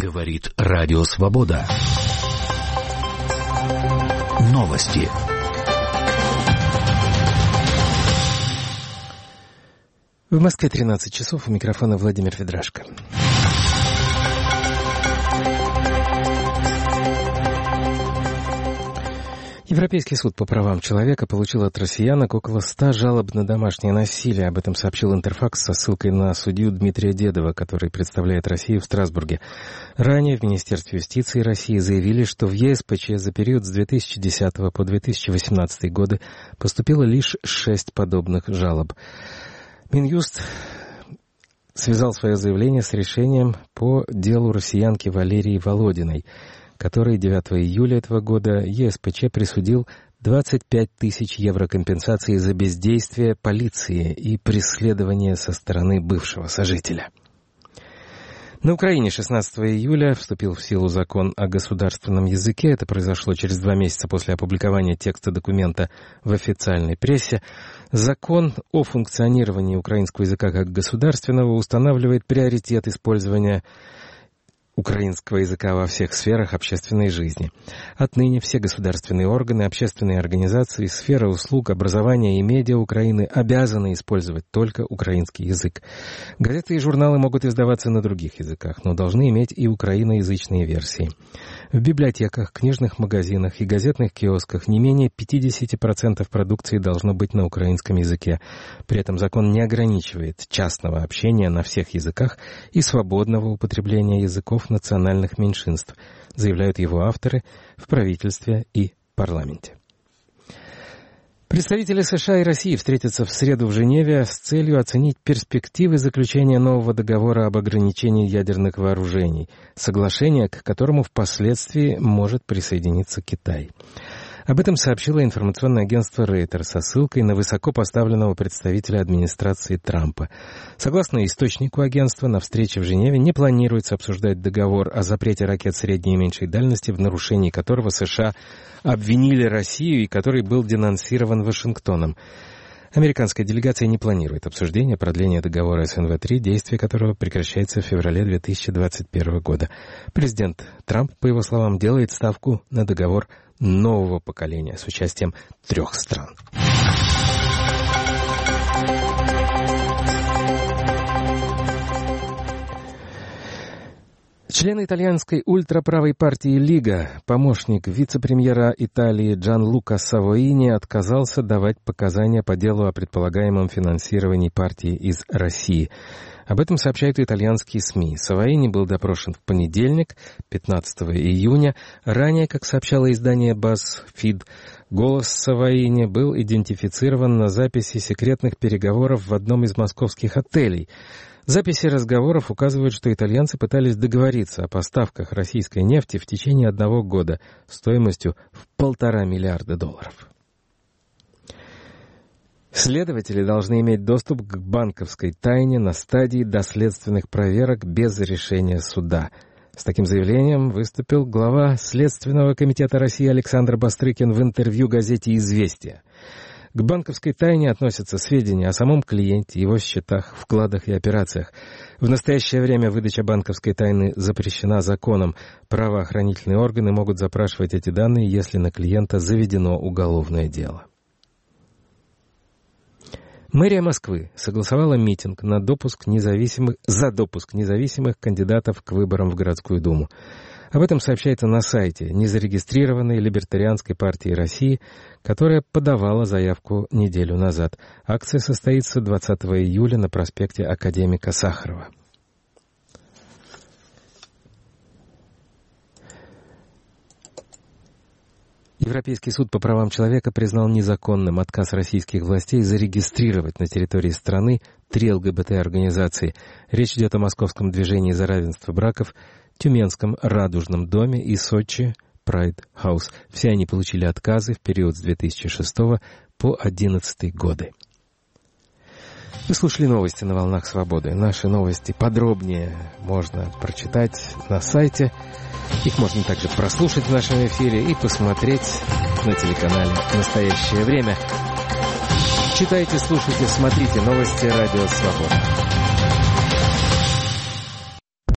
Говорит Радио Свобода. Новости. В Москве 13 часов. У микрофона Владимир Федрашко. Европейский суд по правам человека получил от россиянок около 100 жалоб на домашнее насилие. Об этом сообщил Интерфакс со ссылкой на судью Дмитрия Дедова, который представляет Россию в Страсбурге. Ранее в Министерстве юстиции России заявили, что в ЕСПЧ за период с 2010 по 2018 годы поступило лишь 6 подобных жалоб. Минюст связал свое заявление с решением по делу россиянки Валерии Володиной, который 9 июля этого года ЕСПЧ присудил 25 тысяч евро компенсации за бездействие полиции и преследование со стороны бывшего сожителя. На Украине 16 июля вступил в силу закон о государственном языке. Это произошло через 2 месяца после опубликования текста документа в официальной прессе. Закон о функционировании украинского языка как государственного устанавливает приоритет использования украинского языка во всех сферах общественной жизни. Отныне все государственные органы, общественные организации, сфера услуг, образования и медиа Украины обязаны использовать только украинский язык. Газеты и журналы могут издаваться на других языках, но должны иметь и украиноязычные версии. В библиотеках, книжных магазинах и газетных киосках не менее 50% продукции должно быть на украинском языке. При этом закон не ограничивает частного общения на всех языках и свободного употребления языков национальных меньшинств, заявляют его авторы в правительстве и парламенте. Представители США и России встретятся в среду в Женеве с целью оценить перспективы заключения нового договора об ограничении ядерных вооружений, соглашение, к которому впоследствии может присоединиться Китай. Об этом сообщило информационное агентство Рейтер со ссылкой на высокопоставленного представителя администрации Трампа. Согласно источнику агентства, на встрече в Женеве не планируется обсуждать договор о запрете ракет средней и меньшей дальности, в нарушении которого США обвинили Россию и который был денонсирован Вашингтоном. Американская делегация не планирует обсуждения продления договора СНВ-3, действие которого прекращается в феврале 2021 года. Президент Трамп, по его словам, делает ставку на договор нового поколения с участием 3 стран. Член итальянской ультраправой партии «Лига», помощник вице-премьера Италии Джанлука Савоини отказался давать показания по делу о предполагаемом финансировании партии из России. Об этом сообщают итальянские СМИ. Савоини был допрошен в понедельник, 15 июня. Ранее, как сообщало издание BuzzFeed, голос Савоини был идентифицирован на записи секретных переговоров в одном из московских отелей. Записи разговоров указывают, что итальянцы пытались договориться о поставках российской нефти в течение 1 года стоимостью в $1,5 миллиарда. Следователи должны иметь доступ к банковской тайне на стадии доследственных проверок без решения суда. С таким заявлением выступил глава Следственного комитета России Александр Бастрыкин в интервью газете «Известия». К банковской тайне относятся сведения о самом клиенте, его счетах, вкладах и операциях. В настоящее время выдача банковской тайны запрещена законом. Правоохранительные органы могут запрашивать эти данные, если на клиента заведено уголовное дело. Мэрия Москвы согласовала митинг за допуск независимых кандидатов к выборам в городскую думу. Об этом сообщается на сайте незарегистрированной Либертарианской партии России, которая подавала заявку неделю назад. Акция состоится 20 июля на проспекте Академика Сахарова. Европейский суд по правам человека признал незаконным отказ российских властей зарегистрировать на территории страны 3 ЛГБТ-организации. Речь идет о Московском движении за равенство браков, Тюменском Радужном доме и Сочи Прайд Хаус. Все они получили отказы в период с 2006 по 2011 годы. Вы слушали новости на «Волнах Свободы». Наши новости подробнее можно прочитать на сайте. Их можно также прослушать в нашем эфире и посмотреть на телеканале «Настоящее время». Читайте, слушайте, смотрите новости «Радио Свобода».